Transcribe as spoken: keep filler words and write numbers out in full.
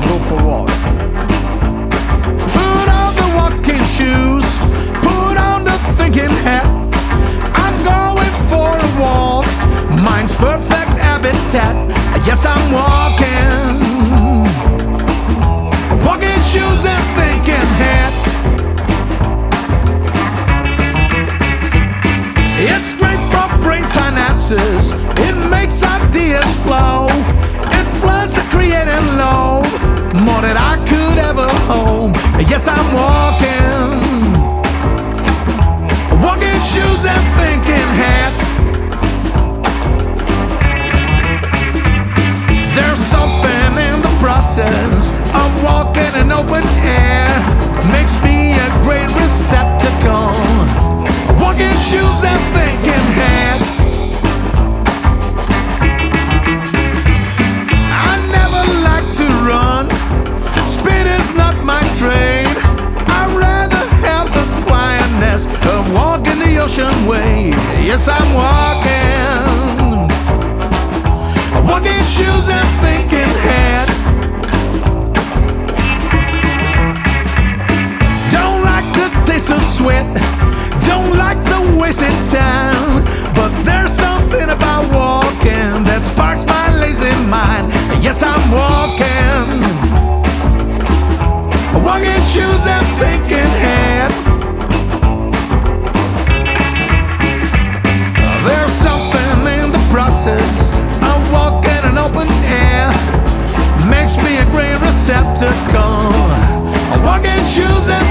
go for a walk. Put on the walking shoes, put on the thinking hat. I'm going for a walk, mine's perfect habitat. Yes, I'm walking. Walking shoes and thinking hat. It's great for brain synapses, it makes ideas flow. It floods the creative lobe, more than I could ever hope. Yes, I'm walking. Walking shoes and thinking hat. There's something in the process of walking in open air, makes me a great receptacle. Walking shoes and thinking hat. I never like to run, speed is not my trade. I'd rather have the quietness of walking the ocean way. Yes, I'm walking. Walking shoes and thinking hat. Don't like the taste of sweat, don't like the wasted time, but there's something about walking that sparks my lazy mind. Yes, I'm walking. Walking shoes and thinking hat. There's something in the process of walking in open air, makes me a great receptacle. Walking shoes and